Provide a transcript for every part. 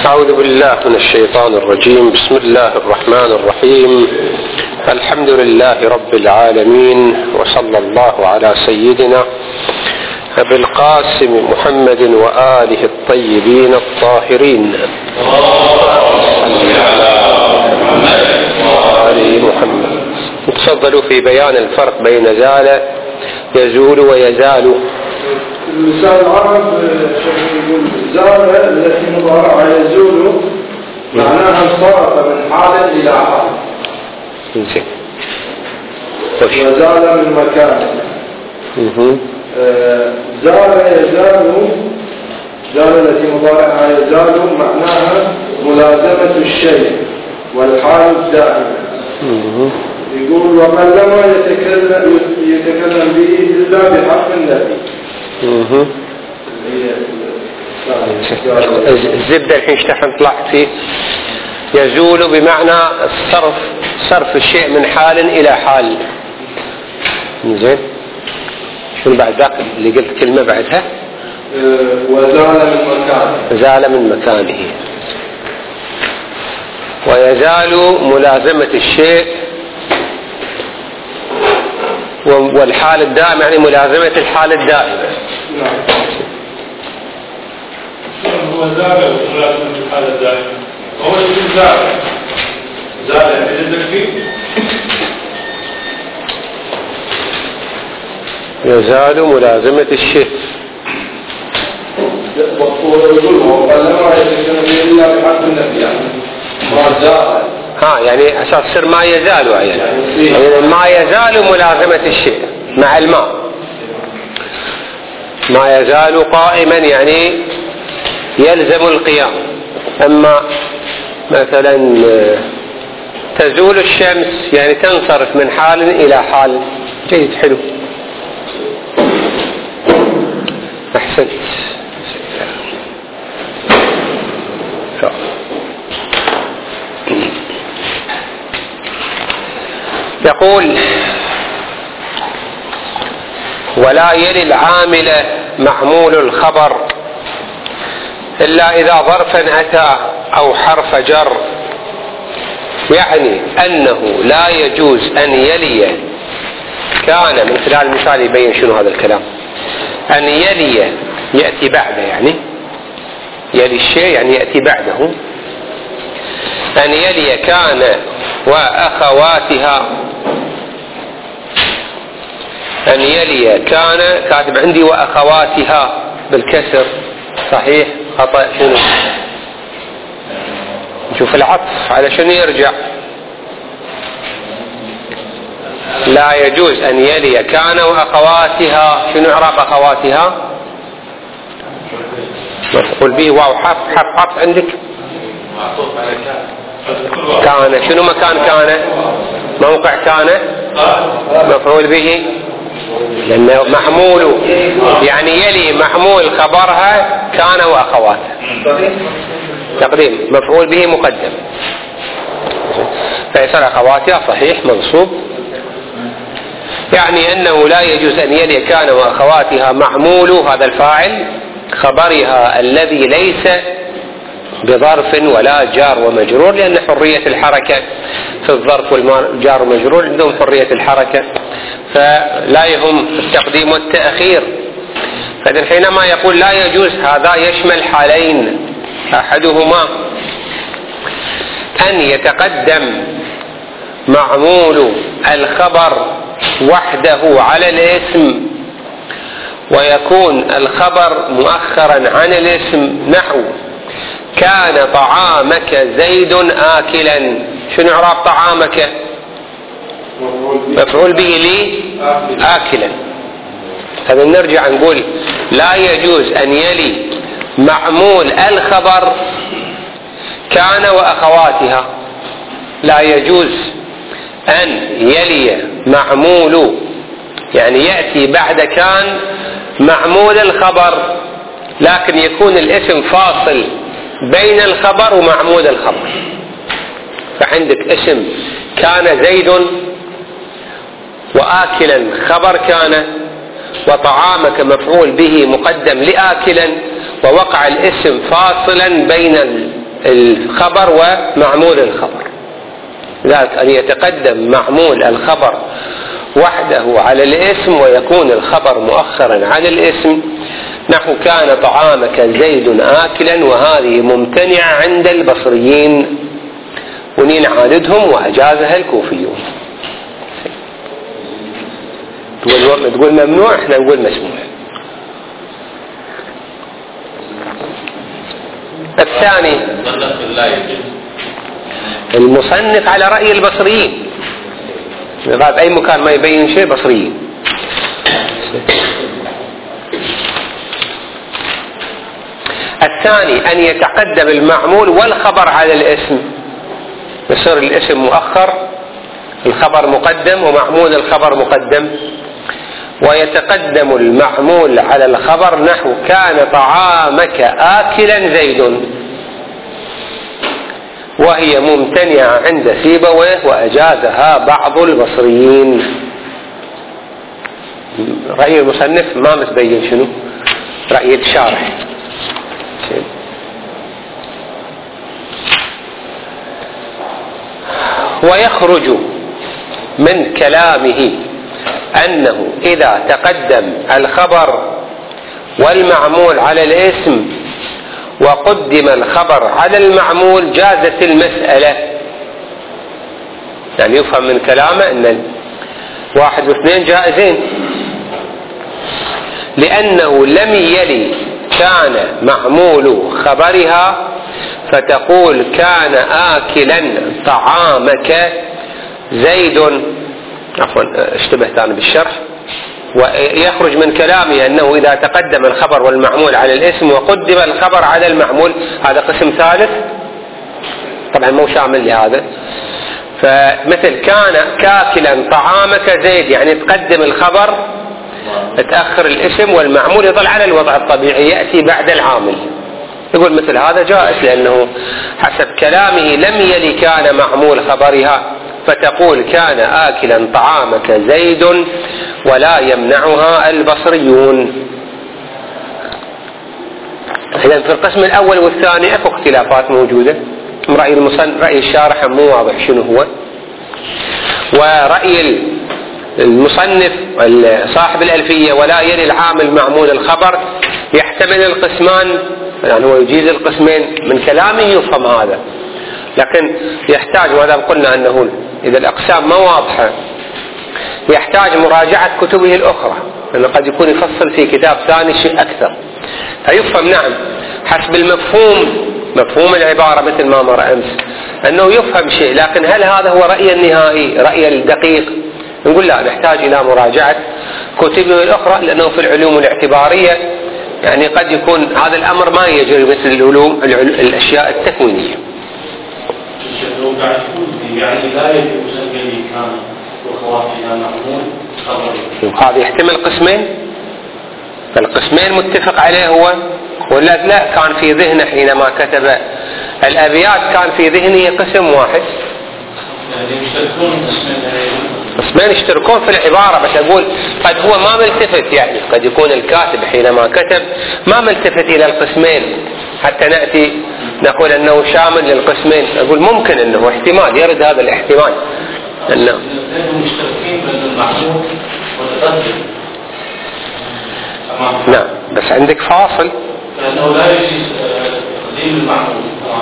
أعوذ بالله من الشيطان الرجيم. بسم الله الرحمن الرحيم. الحمد لله رب العالمين، وصلى الله على سيدنا أبي القاسم محمد وآله الطيبين الطاهرين. محمد. تفضلوا في بيان الفرق بين زال يزول ويزال. لسان العرب يقول زال التي مضارعها يزول معناها انصرف من حال إلى حال، وزال من مكان. زال يزال، زال التي مضارعها يزال معناها ملازمة الشيء والحال الدائمة. يقول ومن لم يتكلم به إلا بحرف النفي. الزبدة الحين اشتحن طلعت فيه. يزول بمعنى صرف الشيء من حال إلى حال. زين، شنو بعد ذاك اللي قلت كلمة بعدها؟ وزال من مكانه. زال من مكانه. ويزال ملازمة الشيء، والحال الدائم يعني ملازمة الحال الدائمة. هو زال ملازمة الحال الدائمة. هو اسم زال عندك فيه. يزال ملازمة الشيء. يعني أساس سر ما يزال، يعني ما يزال ملازمة الشيء مع الماء. ما يزال قائما يعني يلزم القيام. أما مثلا تزول الشمس يعني تنصرف من حال إلى حال. جيد، حلو، أحسنت. يقول ولا يلي العامل معمول الخبر إلا إذا ظرفا أتى أو حرف جر، يعني أنه لا يجوز أن يلي كان. من خلال المثال يبين شنو هذا الكلام. أن يلي يأتي بعده، يعني يلي الشيء يعني يأتي بعده. أن يلي كان وأخواتها. أن يلي كان كاتب عندي وأخواتها بالكسر، صحيح خطأ. شنو؟ نشوف العطف على شنو يرجع. لا يجوز أن يلي كان وأخواتها. شنو إعراب أخواتها؟ مفعول به واو حرف عندك. كان شنو مكان كان؟ موقع كان مفعول به، لأنه محمول يعني يلي محمول خبرها كان وأخواتها. تقديم مفعول به مقدم، فيصير أخواتها صحيح منصوب. يعني أنه لا يجوز أن يلي كان وأخواتها معمول هذا الفاعل خبرها الذي ليس بظرف ولا جار ومجرور، لأن حرية الحركة في الظرف والجار والمجرور عندهم حرية الحركة، فلا يهم التقديم والتأخير. فإذا حينما يقول لا يجوز هذا يشمل حالين. أحدهما أن يتقدم معمول الخبر وحده على الاسم، ويكون الخبر مؤخرا عن الاسم. نحو كان طعامك زيد آكلا. شنو إعراب طعامك؟ مفعول به لي آكلا. هذا نرجع نقول لا يجوز أن يلي معمول الخبر كان وأخواتها. لا يجوز أن يلي معمول، يعني يأتي بعد كان معمول الخبر، لكن يكون الاسم فاصل بين الخبر ومعمول الخبر. فعندك اسم كان زيد وآكلا خبر كان، وطعامك مفعول به مقدم لآكلا، ووقع الاسم فاصلا بين الخبر ومعمول الخبر، ذلك أن يتقدم معمول الخبر وحده على الاسم ويكون الخبر مؤخرا على الاسم، نحو كان طعامك زيد آكلا، وهذه ممتنعة عند البصريين ونين عاندهم وأجازها الكوفيون. تقول ممنوع، احنا نقول مسموح. الثاني المصنف على رأي البصريين، بعد أي مكان ما يبين شيء بصريين. الثاني أن يتقدم المعمول والخبر على الاسم، يصير الاسم مؤخر، الخبر مقدم، ومعمول الخبر مقدم، ويتقدم المعمول على الخبر نحو كان طعامك آكلا زيد، وهي ممتنعة عند سيبويه وأجازها بعض البصريين. رأي المصنف ما متبين شنو رأي الشارح. ويخرج من كلامه أنه إذا تقدم الخبر والمعمول على الاسم وقدم الخبر على المعمول جازت المسألة. يعني يفهم من كلامه أن 1 و2 جائزين، لأنه لم يلي كان معمول خبرها فتقول كان آكلا طعامك زيد. عفوا اشتبهت أنا بالشرح. ويخرج من كلامي أنه إذا تقدم الخبر والمعمول على الاسم وقدم الخبر على المعمول، هذا قسم ثالث طبعا مو شامل لهذا. فمثل كان كاكلا طعامك زيد، يعني تقدم الخبر تأخر الاسم، والمعمول يظل على الوضع الطبيعي يأتي بعد العامل. يقول مثل هذا جائز، لأنه حسب كلامه لم يلي كان معمول خبرها فتقول كان آكلا طعامك زيد، ولا يمنعها البصريون. إذن في القسم الأول والثاني أكو اختلافات موجودة. رأي الشارح مو واضح شنو هو، ورأي المصنف صاحب الألفية ولا يلي العامل معمول الخبر يحتمل القسمان، يعني هو يجيز القسمين. من كلامه يفهم هذا، لكن يحتاج، وهذا قلنا أنه إذا الأقسام ما واضحة يحتاج مراجعة كتبه الأخرى، لأنه قد يكون يفصل في كتاب ثاني شيء أكثر فيفهم نعم حسب المفهوم، مفهوم العبارة مثل ما مر أمس أنه يفهم شيء، لكن هل هذا هو رأي النهائي رأي الدقيق؟ نقول لا، نحتاج إلى مراجعة كتبه الأخرى، لأنه في العلوم الاعتبارية يعني قد يكون هذا الأمر ما يجري مثل العلوم الأشياء التكوينية. يعني لا يجوز أن كان وخواتنا معمول خبري، هذا يحتمل قسمين، فالقسمين متفق عليه هو، ولا لا كان في ذهنه حينما كتب الأبيات كان في ذهنه قسم واحد؟ يعني يشتركون قسمين يشتركون في العبارة، بس أقول قد هو ما ملتفت، يعني قد يكون الكاتب حينما كتب ما ملتفت إلى القسمين حتى نأتي نقول أنه شامل للقسمين. أقول ممكن أنه احتمال يرد هذا الاحتمال أنه مشتركين بين المعمول والمتقدم. نعم، بس عندك فاصل لأنه لا يجوز تقديم المعمول.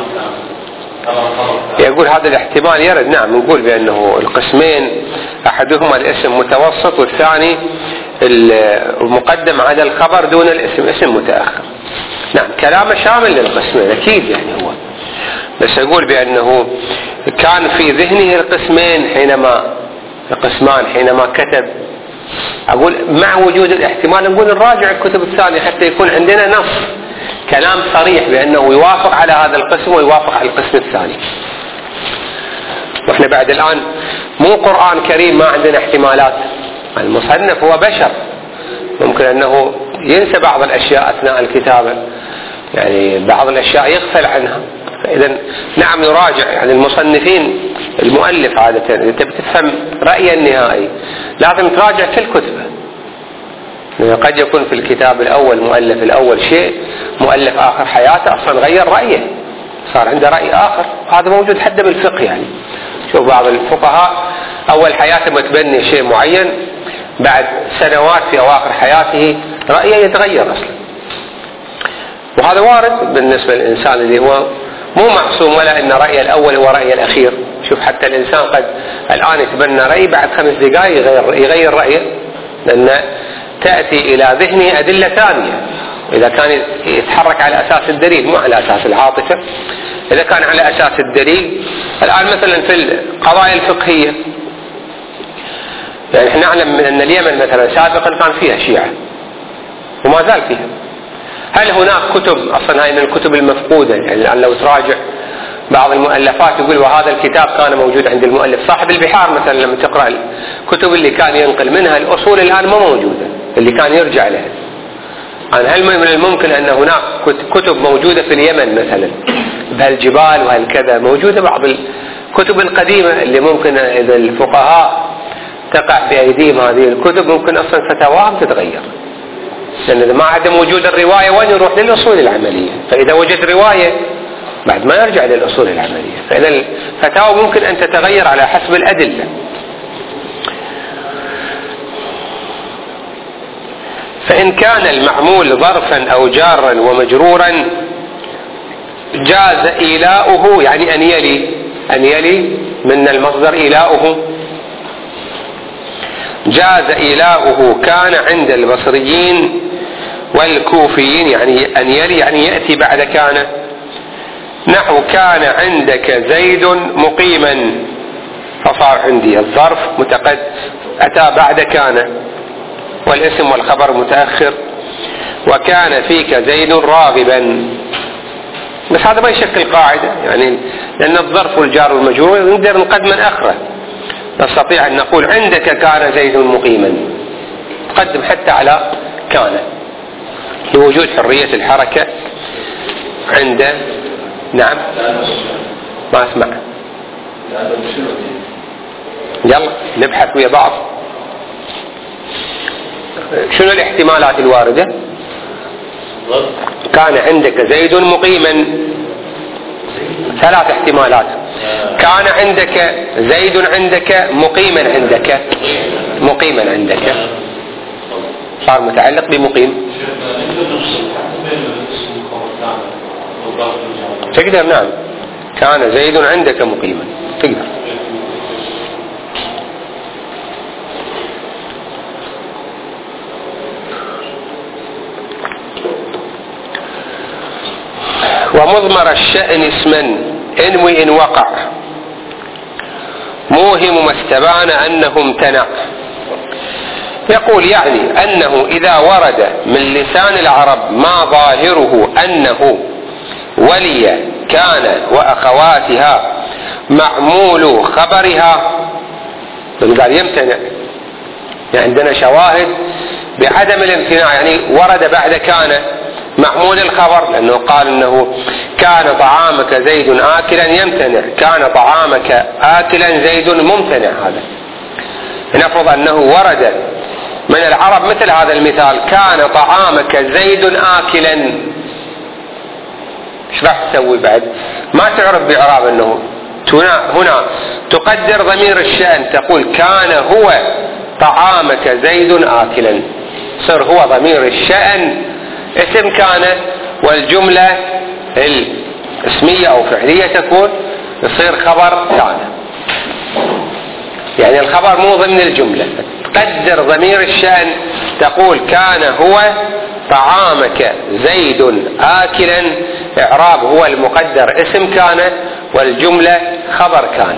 يقول هذا الاحتمال يرد. نعم، نقول بأنه القسمين أحدهما الاسم متوسط والثاني المقدم على الخبر دون الاسم، اسم متأخر. نعم، كلامه شامل للقسمين أكيد، يعني هو بس يقول بأنه كان في ذهنه القسمان حينما كتب. أقول مع وجود الاحتمال نقول نراجع الكتب الثانية حتى يكون عندنا نص كلام صريح بأنه يوافق على هذا القسم ويوافق على القسم الثاني. واحنا بعد الآن مو قرآن كريم ما عندنا احتمالات، المصنف هو بشر، ممكن أنه ينسى بعض الأشياء أثناء الكتابة، يعني بعض الأشياء يغفل عنها. فإذا نعم يراجع، يعني المصنفين المؤلف عادة إذا تبي تفهم رأيه النهائي لازم تراجع كل كتبه. قد يكون في الكتاب الأول مؤلف الأول شيء، مؤلف آخر حياته أصلا غير رأيه، صار عنده رأي آخر. هذا موجود حتى بالفقه. يعني شوف بعض الفقهاء أول حياته متبني شيء معين، بعد سنوات في أواخر حياته رأيه يتغير أصلا. وهذا وارد بالنسبة للإنسان اللي هو مو معصوم، ولا أن رأيه الأول هو رأيه الأخير. شوف حتى الإنسان قد الآن يتبنى رأي، بعد 5 دقائق يغير رأيه، لأن تأتي إلى ذهنه أدلة ثانية. إذا كان يتحرك على أساس الدليل مو على أساس العاطفة. إذا كان على أساس الدليل، الآن مثلا في القضايا الفقهية، يعني احنا نعلم أن اليمن مثلا سابقا كان فيها شيعة وما زال فيها. هل هناك كتب، أصلا هاي من الكتب المفقودة، يعني الآن لو تراجع بعض المؤلفات يقول وهذا الكتاب كان موجود عند المؤلف صاحب البحار مثلا، لما تقرأ الكتب اللي كان ينقل منها الأصول الآن ما موجودة اللي كان يرجع لها. هل من الممكن أن هناك كتب موجودة في اليمن مثلا بهالجبال وهالكذا موجودة؟ بعض الكتب القديمة اللي ممكن إذا الفقهاء تقع في أيديهم هذه الكتب ممكن أصلا فتاواهم تتغير، لأن إذا ما عدم وجود الرواية وين يروح؟ للأصول العملية. فإذا وجد رواية بعد ما يرجع للأصول العملية. فإذا الفتاوى ممكن أن تتغير على حسب الأدلة. فإن كان المعمول ظرفا أو جارا ومجرورا جاز إيلاؤه، يعني أن يلي من المصدر إيلاؤه. جاز إيلاؤه كان عند البصريين والكوفيين، يعني أن يلي يعني يأتي بعد كان. نحو كان عندك زيد مقيما، فصار عندي الظرف متقدم أتى بعد كان، والاسم والخبر متأخر. وكان فيك زيد راغبا، بس هذا ما يشكل قاعدة، يعني لأن الظرف والجار والمجرور نقدر نقدم من آخره. نستطيع أن نقول عندك كان زيد مقيما، تقدم حتى على كان لوجود حرية الحركة عند. نعم ما أسمع. يلا نبحث ويا بعض شنو الاحتمالات الواردة. كان عندك زيد مقيما، 3 احتمالات. كان عندك زيد عندك مقيما عندك، مقيما عندك صار متعلق بمقيم. تقدر نعم كان زيد عندك مقيما تقدر. ومضمر الشأن اسما انوي إن وقع، موهم ما استبان أنه امتنع. يقول يعني أنه إذا ورد من لسان العرب ما ظاهره أنه ولي كان وأخواتها معمول خبرها، قال يمتنع. يعني عندنا شواهد بعدم الامتناع، يعني ورد بعد كان معمول الخبر، لأنه قال أنه كان طعامك زيد آكلا يمتنع، كان طعامك آكلا زيد ممتنع. هذا نفرض أنه ورد من العرب مثل هذا المثال كان طعامك زيد آكلا، ايش راح تسوي بعد؟ ما تعرف بإعراب أنه هنا تقدر ضمير الشأن تقول كان هو طعامك زيد آكلا، صار هو ضمير الشأن اسم كان، والجملة الاسمية أو فعلية تكون يصير خبر كان. يعني الخبر مو ضمن الجملة، تقدر ضمير الشأن تقول كان هو طعامك زيد آكلا، إعراب هو المقدر اسم كان، والجملة خبر كان.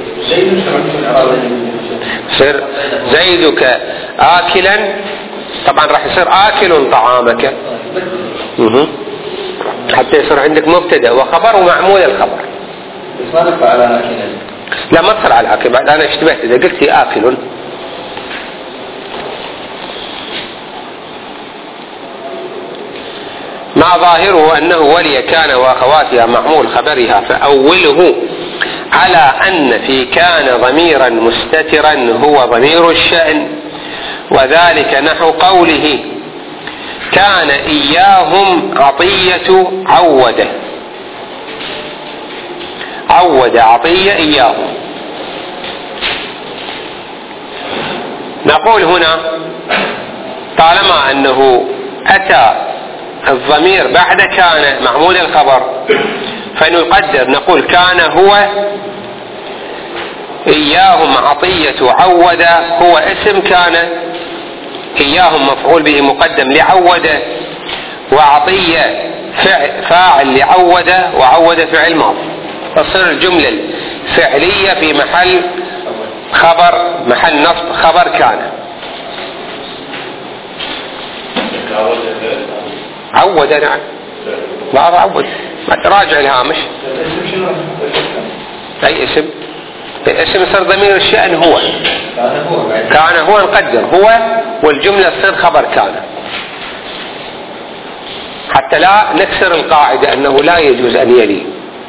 يصير زيدك آكلا، طبعا راح يصير آكل طعامك حتى يصير عندك مبتدأ وخبر ومعمول الخبر. لا ما تصير على آكل، بعد أنا اشتبهت إذا قلت آكل. ما ظاهره أنه ولي كان وأخواتها معمول خبرها، فأوله على أن في كان ضميرا مستترا هو ضمير الشأن، وذلك نحو قوله كان إياهم عطية عوده. عود عطية إياهم. نقول هنا طالما أنه أتى الضمير بعد كان معمول الخبر فنقدر نقول كان هو إياهم عطية عود هو اسم كان، إياهم مفعول به مقدم لعود، وعطية فاعل لعود، وعود فعل ماضي، تصير الجملة الفعلية في محل خبر، محل نصب خبر كان. عود نعم بعض عود، ما تراجع الهامش. أي اسم؟ الاسم يصير ضمير الشأن هو، كان هو نقدر هو، والجملة تصير خبر كان، حتى لا نكسر القاعدة أنه لا يجوز أن يلي.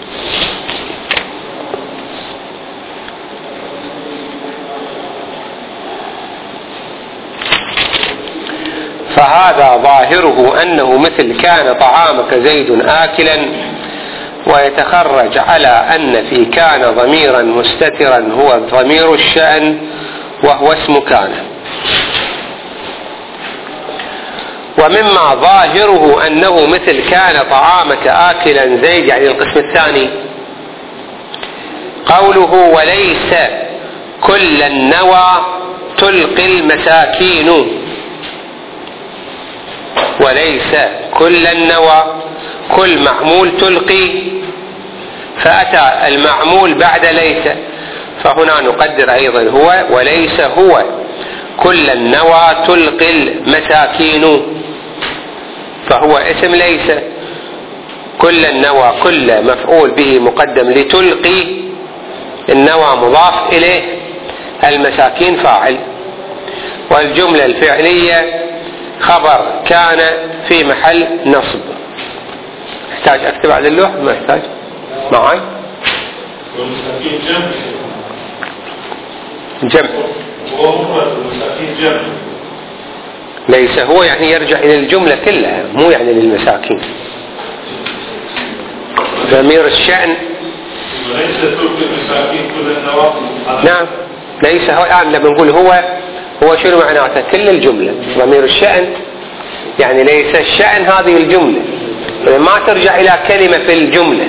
فهذا ظاهره أنه مثل كان طعامك زيد آكلا، ويتخرج على أن في كان ضميرا مستترا هو ضمير الشأن وهو اسم كان. ومما ظاهره أنه مثل كان طعامك آكلا زيد، يعني القسم الثاني، قوله وليس كل النوى تلقي المساكين. وليس كل النوى، كل معمول تلقي، فأتى المعمول بعد ليس، فهنا نقدر أيضا هو وليس هو كل النوى تلقي المساكين، فهو اسم ليس. كل النوى كل مفعول به مقدم لتلقي، النوى مضاف إليه، المساكين فاعل، والجملة الفعلية خبر كان في محل نصب. يحتاج أكتب على اللوح؟ ما يحتاج معي. جمع ليس هو، يعني يرجع إلى الجملة كلها، مو يعني للمساكين. ضمير الشأن ليس تلقي المساكين كل النوى. نعم ليس هو. الآن لما نقول هو شنو معناته؟ كل الجملة. ضمير الشأن يعني ليس الشأن هذه الجملة، ما ترجع إلى كلمة في الجملة.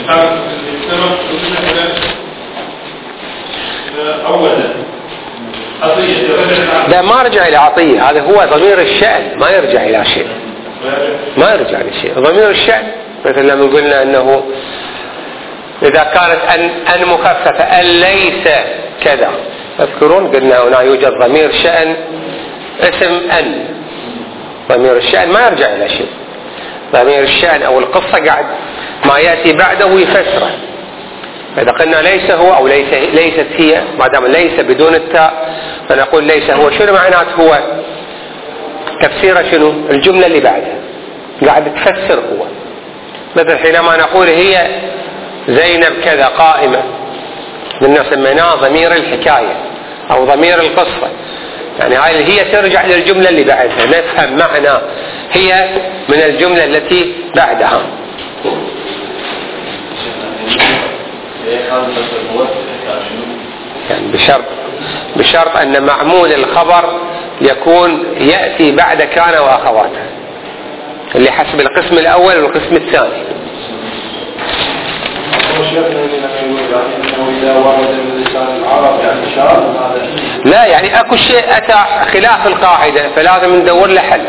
لا ما رجع إلى عطية، هذا هو ضمير الشأن، ما يرجع إلى شيء، ما يرجع لشيء. ضمير الشأن مثل لما قلنا أنه إذا كانت أن مخففة أن ليس كذا، تذكرون قلنا هنا يوجد ضمير شأن اسم أن، ضمير الشأن ما يرجع إلى شيء. ضمير الشأن أو القصة قاعد ما يأتي بعده يفسره. إذا قلنا ليس هو أو ليست هي، ما دام ليس بدون التاء فنقول ليس هو. شنو معنات هو؟ تفسيره شنو؟ الجملة اللي بعدها قاعد تفسر هو. مثل حينما نقول هي زينب كذا قائمة، قلنا سميناه ضمير الحكاية أو ضمير القصة، يعني هاي هي ترجع للجملة اللي بعدها، نفهم معنى هي من الجملة التي بعدها. يعني بشرط أن معمول الخبر يكون يأتي بعد كان وأخواتها، اللي حسب القسم الأول والقسم الثاني. لا يعني اكو شيء اتى خلاف القاعدة فلازم ندور له حل.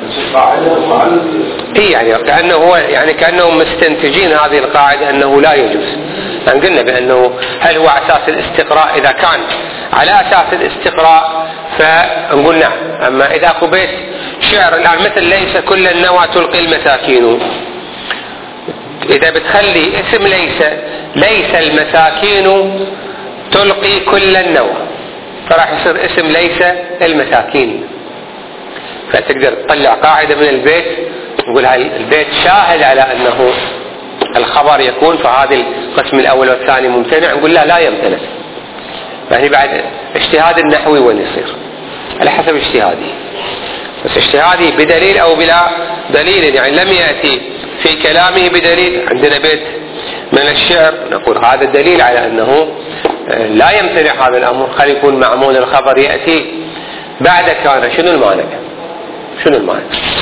يعني كأنه هو يعني كأنهم مستنتجين هذه القاعدة أنه لا يجوز. يعني قلنا بأنه هل هو أساس الاستقراء؟ إذا كان على أساس الاستقراء فنقول نعم. أما إذا أكو بيت شعر الآن مثل ليس كل النوى تلقي المساكين، إذا بتخلي اسم ليس المساكين تلقي كل النوى، فراح يصير اسم ليس المساكين. فتقدر تطلع قاعدة من البيت نقول هاي البيت شاهد على أنه الخبر يكون، فهذا القسم الأول والثاني ممتنع، نقول لا يمتنع. يعني بعد اجتهاد النحوي وين يصير على حسب اجتهادي، بس اجتهادي بدليل أو بلا دليل، يعني لم يأتي في كلامه بدليل. عندنا بيت من الشعر، نقول هذا دليل على أنه لا يمتنع هذا الأمر، خلي يكون معمول الخبر يأتي بعد كان. شنو المانع؟ شنو المانع؟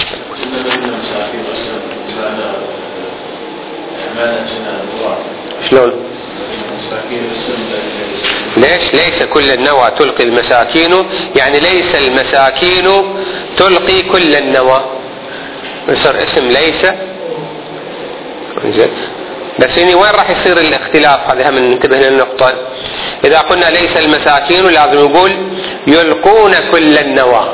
شلون؟ ليس كل النوى تلقي المساكين، يعني ليس المساكين تلقي كل النوى، يصير اسم ليس. بس هنا وين راح يصير الاختلاف؟ هذا هم ننتبه للنقطة. إذا قلنا ليس المساكين لازم نقول يلقون كل النوى،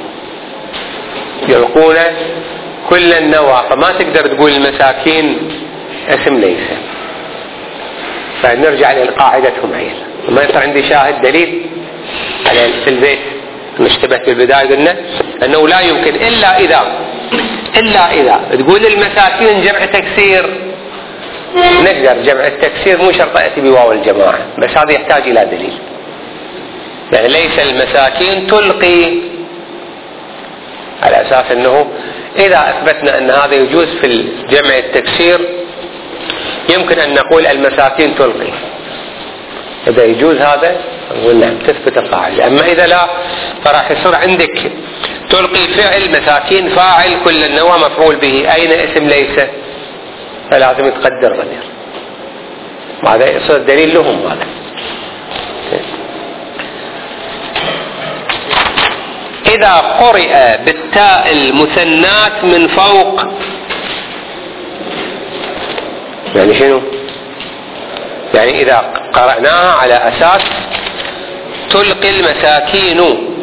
يلقون كل النوى، فما تقدر تقول المساكين اسم ليس. فنرجع لقاعدتهم هي، ما يصير عندي شاهد دليل على البيت نشتبه في البداية قلنا أنه لا يمكن إلا إذا تقول المساكين جمع تكسير، نقدر جمع التكسير مو شرط يأتي بواو الجماعة، بس هذا يحتاج إلى دليل. يعني ليس المساكين تلقي، على أساس أنه إذا أثبتنا أن هذا يجوز في الجمع التكسير يمكن أن نقول المساكين تلقي. إذا يجوز هذا نقول نعم تثبت القاعدة. أما إذا لا فراح يصير عندك تلقي فعل، مساكين فاعل، كل النوى مفعول به، أين اسم ليس؟ فلازم يتقدر ضمير. هذا يصير دليل لهم. هذا إذا قرئ بالتاء المثنات من فوق، يعني شنو؟ يعني إذا قرأناها على أساس تلقي المساكين،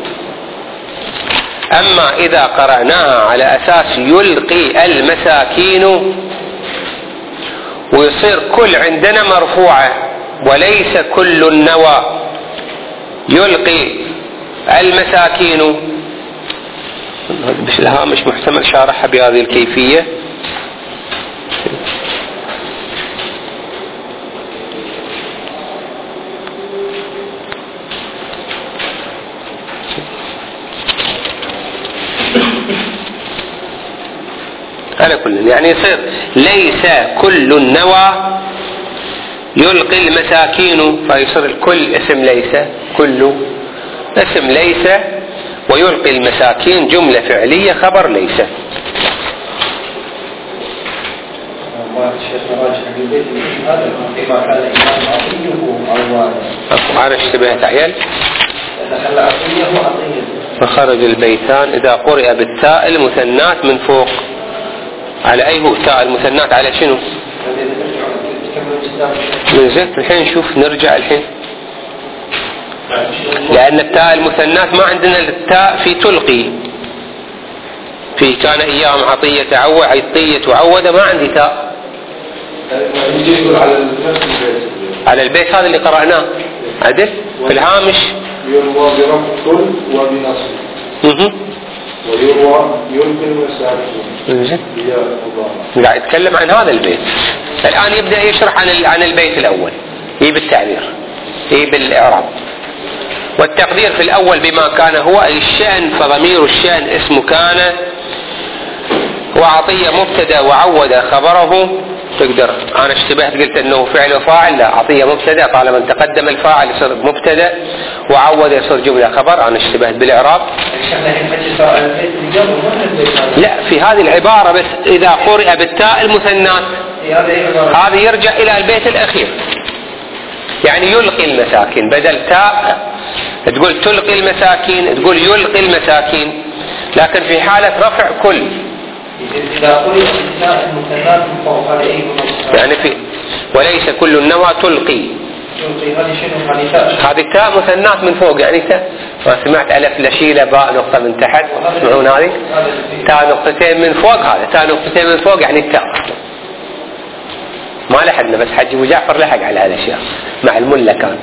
أما إذا قرأناها على أساس يلقي المساكين ويصير كل عندنا مرفوعة وليس كل النوى يلقي المساكين. بالهامش محتمل شارحها بهذه الكيفية. على كل يعني يصير ليس كل النوى يلقي المساكين، فيصير الكل اسم ليس، كل اسم ليس، ويلقي المساكين جملة فعلية خبر ليس. أنا اشتبهت عيال. فخرج البيتان إذا قرئ بالتاء المثنات من فوق. على أي هو تاء المثنات؟ على شنو؟ من زين الحين نشوف، نرجع الحين، لأن التاء المثنات ما عندنا التاء في تلقي، في كان إياهم عطية عطية عودة، ما عندي تاء على البيت هذا اللي قرأناه عدل في الهامش. يروى برفع كل وبنصب ويروى يلقي المساكين. قاعد يتكلم عن هذا البيت. الآن يبدأ يشرح عن البيت الأول، يجيب التعبير، يجيب الإعراب والتقدير. في الأول بما كان هو الشأن، فضمير الشأن اسم كان، وعطية مبتدا وعود خبره. تقدر أنا اشتبهت قلت أنه فعل وفاعل، لا، عطية مبتدا طالما تقدم الفاعل يصير مبتدا، وعود يصير جملة خبر. أنا اشتبهت بالإعراب. لا، في هذه العبارة بس إذا قرئ بالتاء المثنات هذا يرجع إلى البيت الأخير. يعني يلقي المساكين، بدل تاء تقول تلقي المساكين تقول يلقي المساكين، لكن في حالة رفع كل. يعني في وليس كل النوى تلقي، هذه تاء مثنات من فوق، يعني تاء ما سمعت ألف لشيلة باء نقطة من تحت، تسمعون هذه تاء نقطتين من فوق، هذا تاء نقطتين من فوق يعني تاء. ما لحقنا، بس حج أبو جعفر لحق على هذا الشيء مع الملة كان.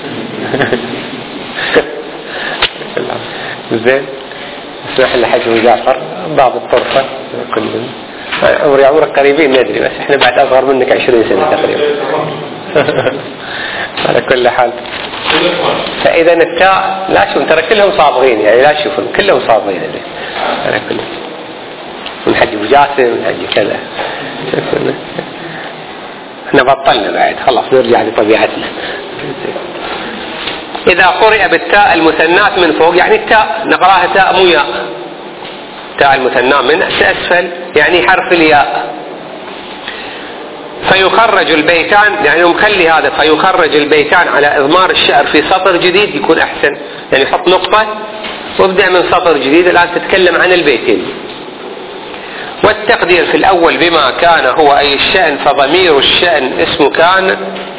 زين، اسمح لي حج أبو جعفر باب الطرفة كلهم. عمرك قريبين ندري، بس احنا بعد أصغر منك 20 سنة تقريبا. على كل حال، فإذا التاء لا شوف ترى كلهم صابغين، يعني لا تشوفون كلهم صابغين على كل، من حج أبو جاسم من حج كذا. احنا بطلنا بعد خلاص نرجع لطبيعتنا. إذا قرئ بالتاء المثنات من فوق يعني التاء نقراها تاء مو ياء، تاء المثنى من أسفل يعني حرف الياء. فيخرج البيتان يعني مخلي هذا فيخرج البيتان على إضمار الشعر في سطر جديد يكون أحسن، يعني حط نقطة وابدأ من سطر جديد الآن تتكلم عن البيتين. والتقدير في الأول بما كان هو أي الشأن فضمير الشأن اسم كان